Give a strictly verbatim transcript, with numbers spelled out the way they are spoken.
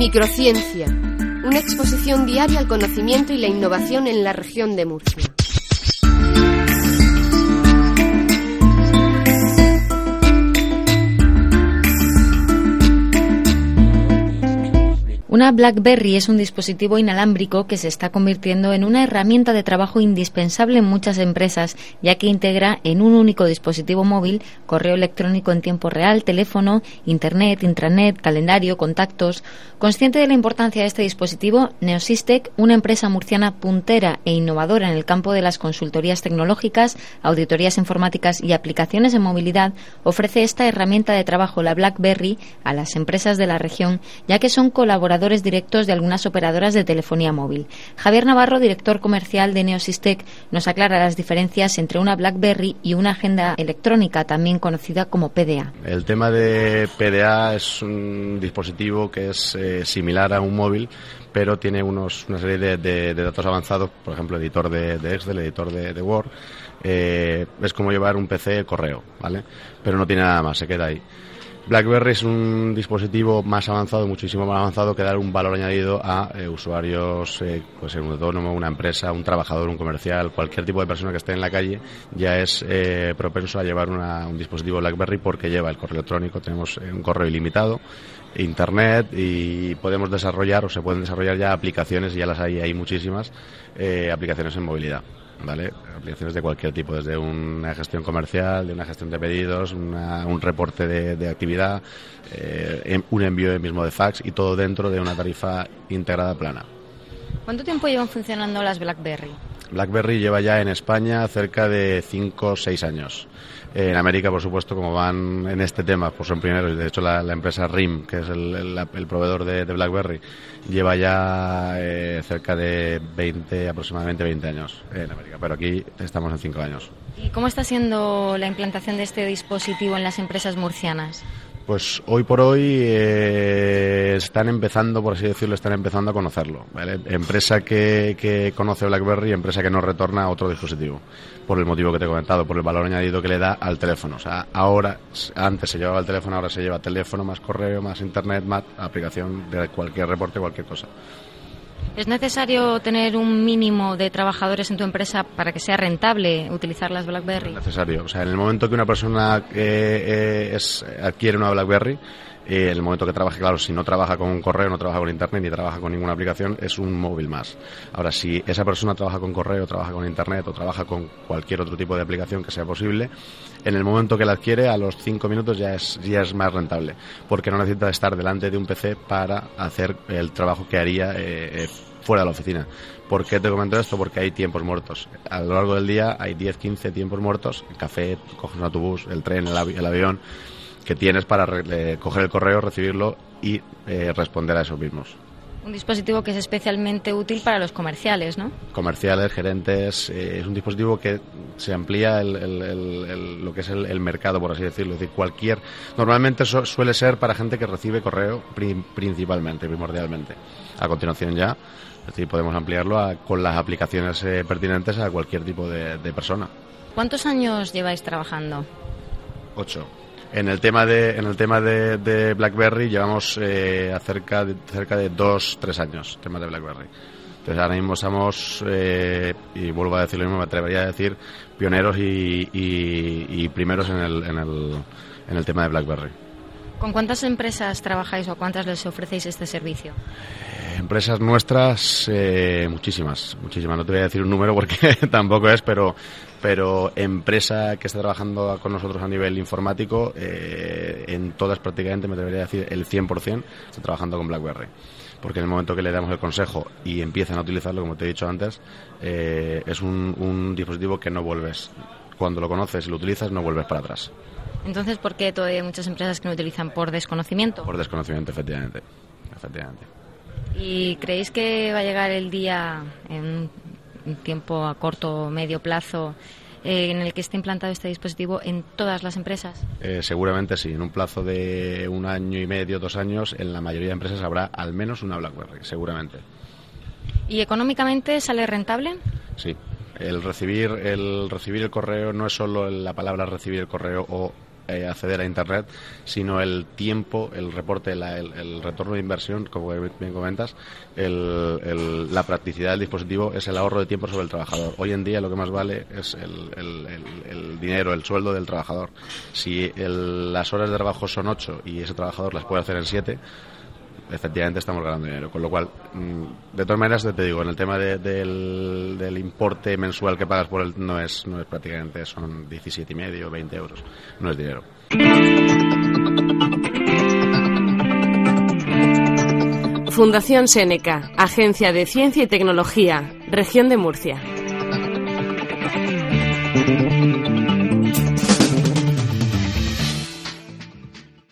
Microciencia, una exposición diaria al conocimiento y la innovación en la región de Murcia. Una BlackBerry es un dispositivo inalámbrico que se está convirtiendo en una herramienta de trabajo indispensable en muchas empresas, ya que integra en un único dispositivo móvil correo electrónico en tiempo real, teléfono, internet, intranet, calendario, contactos. Consciente de la importancia de este dispositivo, Neosystec, una empresa murciana puntera e innovadora en el campo de las consultorías tecnológicas, auditorías informáticas y aplicaciones en movilidad, ofrece esta herramienta de trabajo, la BlackBerry, a las empresas de la región, ya que son colaboradores directos de algunas operadoras de telefonía móvil. Javier Navarro, director comercial de Neosystec, nos aclara las diferencias entre una BlackBerry y una agenda electrónica, también conocida como P D A. El tema de P D A es un dispositivo que es eh, similar a un móvil, pero tiene unos, una serie de, de, de datos avanzados, por ejemplo, editor de, de Excel, editor de, de Word. Eh, es como llevar un P C correo, ¿vale? Pero no tiene nada más, se queda ahí. BlackBerry es un dispositivo más avanzado, muchísimo más avanzado, que dar un valor añadido a eh, usuarios, eh, pues un autónomo, una empresa, un trabajador, un comercial, cualquier tipo de persona que esté en la calle ya es eh, propenso a llevar una, un dispositivo BlackBerry porque lleva el correo electrónico. Tenemos eh, un correo ilimitado, internet, y podemos desarrollar o se pueden desarrollar ya aplicaciones, ya las hay, hay muchísimas, eh, aplicaciones en movilidad. ¿Vale? Aplicaciones de cualquier tipo, desde una gestión comercial, de una gestión de pedidos, una, un reporte de, de actividad, eh, un envío mismo de fax, y todo dentro de una tarifa integrada plana. ¿Cuánto tiempo llevan funcionando las BlackBerry? BlackBerry lleva ya en España cerca de cinco o seis años. En América, por supuesto, como van en este tema, pues son primeros. De hecho, la, la empresa R I M, que es el, el, el proveedor de, de BlackBerry, lleva ya eh, cerca de veinte, aproximadamente veinte años en América. Pero aquí estamos en cinco años. ¿Y cómo está siendo la implantación de este dispositivo en las empresas murcianas? Pues hoy por hoy eh, están empezando, por así decirlo, están empezando a conocerlo, ¿vale? Empresa que, que conoce BlackBerry, empresa que no retorna a otro dispositivo, por el motivo que te he comentado, por el valor añadido que le da al teléfono. O sea, ahora, antes se llevaba el teléfono, ahora se lleva teléfono, más correo, más internet, más aplicación de cualquier reporte, cualquier cosa. ¿Es necesario tener un mínimo de trabajadores en tu empresa para que sea rentable utilizar las BlackBerry? Es necesario. O sea, en el momento que una persona eh, eh, es, adquiere una BlackBerry, eh, en el momento que trabaje, claro, si no trabaja con un correo, no trabaja con internet, ni trabaja con ninguna aplicación, es un móvil más. Ahora, si esa persona trabaja con correo, trabaja con internet o trabaja con cualquier otro tipo de aplicación que sea posible, en el momento que la adquiere, a los cinco minutos ya es, ya es más rentable, porque no necesita estar delante de un P C para hacer el trabajo que haría eh, eh, fuera de la oficina. ¿Por qué te comento esto? Porque hay tiempos muertos. A lo largo del día hay diez, quince tiempos muertos. El café, coges un autobús, el tren, el, avi- el avión, que tienes para re- eh, coger el correo, recibirlo y eh, responder a esos mismos. Un dispositivo que es especialmente útil para los comerciales, ¿no? Comerciales, gerentes, eh, es un dispositivo que se amplía el, el, el, el, lo que es el, el mercado, por así decirlo. Es decir, cualquier... Normalmente eso suele ser para gente que recibe correo pri- principalmente, primordialmente. A continuación ya, es decir, podemos ampliarlo a, con las aplicaciones eh, pertinentes a cualquier tipo de, de persona. ¿Cuántos años lleváis trabajando? Ocho. En el tema de en el tema de, de BlackBerry llevamos eh, cerca de cerca de dos tres años tema de BlackBerry. Entonces ahora mismo estamos eh, y vuelvo a decir lo mismo, me atrevería a decir pioneros y, y, y primeros en el, en el en el tema de BlackBerry. ¿Con cuántas empresas trabajáis o cuántas les ofrecéis este servicio? Empresas nuestras, eh, muchísimas, muchísimas. No te voy a decir un número porque tampoco es, pero pero empresa que está trabajando con nosotros a nivel informático, eh, en todas prácticamente, me debería decir el cien por ciento, está trabajando con BlackBerry. Porque en el momento que le damos el consejo y empiezan a utilizarlo, como te he dicho antes, eh, es un, un dispositivo que no vuelves. Cuando lo conoces y lo utilizas, no vuelves para atrás. Entonces, ¿por qué todavía hay muchas empresas que no utilizan? ¿Por desconocimiento? Por desconocimiento, efectivamente. efectivamente. ¿Y creéis que va a llegar el día, en un tiempo a corto o medio plazo, eh, en el que esté implantado este dispositivo en todas las empresas? Eh, seguramente sí. En un plazo de un año y medio, dos años, en la mayoría de empresas habrá al menos una BlackBerry, seguramente. ¿Y económicamente sale rentable? Sí. El recibir el recibir el correo no es solo la palabra recibir el correo o eh, acceder a Internet, sino el tiempo, el reporte, la, el, el retorno de inversión, como bien comentas, el, el, la practicidad del dispositivo es el ahorro de tiempo sobre el trabajador. Hoy en día lo que más vale es el, el, el, el dinero, el sueldo del trabajador. Si el, las horas de trabajo son ocho y ese trabajador las puede hacer en siete, efectivamente estamos ganando dinero, con lo cual, de todas maneras, te digo, en el tema de, del, del importe mensual que pagas por él no es no es prácticamente, son diecisiete y medio, veinte euros, no es dinero. Fundación Seneca, Agencia de Ciencia y Tecnología, Región de Murcia.